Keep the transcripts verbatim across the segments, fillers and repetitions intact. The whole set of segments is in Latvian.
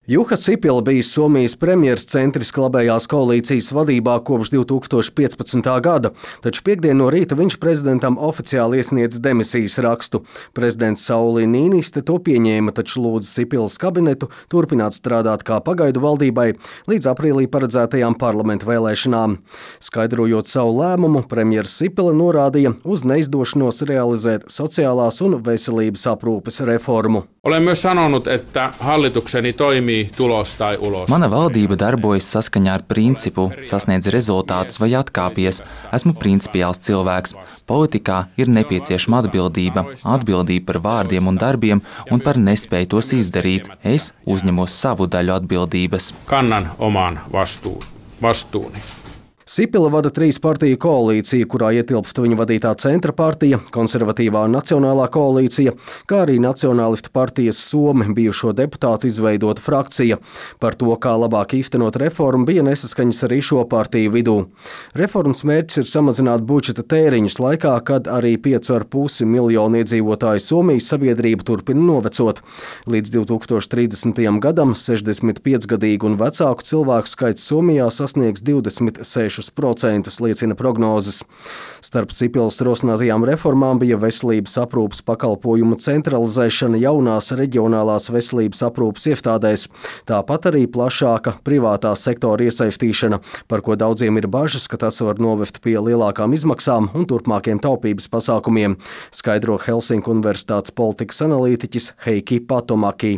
Juha Sipila bijis Somijas premjers centriska labējās koalīcijas vadībā kopš divi tūkstoši piecpadsmitā gada, taču piektdien no rīta viņš prezidentam oficiāli iesniedz demisijas rakstu. Prezidents Sauli Niiniste to pieņēma, taču lūdza Sipilas kabinetu turpināt strādāt kā pagaidu valdībai līdz aprīlī paredzētajām parlamenta vēlēšanām. Skaidrojot savu lēmumu, premjers Sipila norādīja uz neizdošanos realizēt sociālās un veselības aprūpes reformu. Olen myös sanonut, että hallitukseni toimii tulos tai ulos. Mana valdība darbojas saskaņā ar principu, sasniedz rezultātus vai atkāpies. Esmu principiāls cilvēks. Politikā ir nepieciešama atbildība, atbildība par vārdiem un darbiem un par nespēju tos izdarīt. Es uzņemos savu daļu atbildības. Kannan oman vastuun, vastuuni. Sipila vada trīs partiju koalīciju, kurā ietilpst viņa vadītā centra partija, konservatīvā un nacionālā koalīcija, kā arī nacionālistu partijas Somi bijušo deputātu izveidota frakcija. Par to, kā labāk īstenot reformu, bija nesaskaņas arī šo partiju vidū. Reformas mērķis ir samazināt budžeta tēriņus laikā, kad arī pieci ar pusi miljonu iedzīvotāju Somijas sabiedrība turpina novecot. Līdz divi tūkstoši trīsdesmitajam gadam sešdesmit piecgadīgu un vecāku cilvēku skaits Somijā sasniegs divdesmit seši procentus, liecina prognozes. Starp Sipilas rosinātajām reformām bija veselības aprūpes pakalpojumu centralizēšana jaunās reģionālās veselības aprūpes iestādēs, tāpat arī plašāka privātā sektora iesaistīšana, par ko daudziem ir bažas, ka tas var novest pie lielākām izmaksām un turpmākiem taupības pasākumiem, skaidro Helsinku Universitātes politikas analītiķis Heikki Patomäki.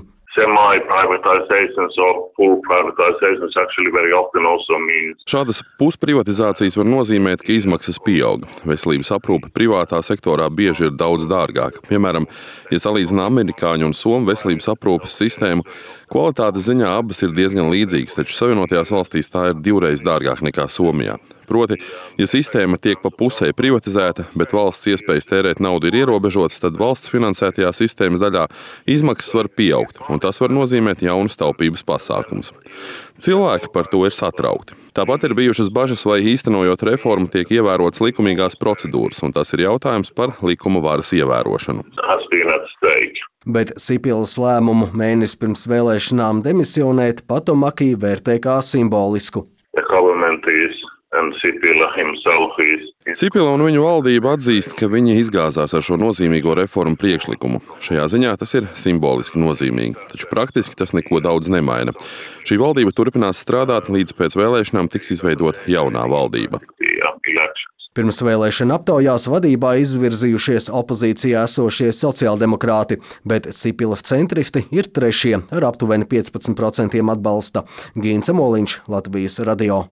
Semi-privatizations or full privatizations actually very often also means. Šādas pusprivatizācijas var nozīmēt, ka izmaksas pieaug. Veselības aprūpe privātā sektorā bieži ir daudz dārgāka. Piemēram, ja salīdzinām amerikāņu un somu veselības aprūpes sistēmu, kvalitātes ziņā abas ir diezgan līdzīgas, taču Savienotajās valstīs tā ir divreiz dārgāka nekā Somijā. Proti, ja sistēma tiek pa pusē privatizēta, bet valsts iespējas tērēt naudu ir ierobežotas, tad valsts finansētajā sistēmas daļā izmaksas var pieaugt, un tas var nozīmēt jaunus taupības pasākumus. Cilvēki par to ir satraukti. Tāpat ir bijušas bažas, vai īstenojot reformu tiek ievērotas likumīgās procedūras, un tas ir jautājums par likuma varas ievērošanu. Bet Sipilas lēmumu mēnesi pirms vēlēšanām demisionēt Patomäki vērtē kā simbolisku. Sipila un viņu valdība atzīst, ka viņi izgāzās ar šo nozīmīgo reformu priekšlikumu. Šajā ziņā tas ir simboliski nozīmīgi, taču praktiski tas neko daudz nemaina. Šī valdība turpinās strādāt, līdz pēc vēlēšanām tiks izveidot jaunā valdība. Pirms vēlēšana aptaujās vadībā izvirzījušies opozīcijā esošie sociāldemokrāti, bet Sipilas centristi ir trešie ar aptuveni piecpadsmit procentiem atbalsta. Gīns Amoliņš, Latvijas radio.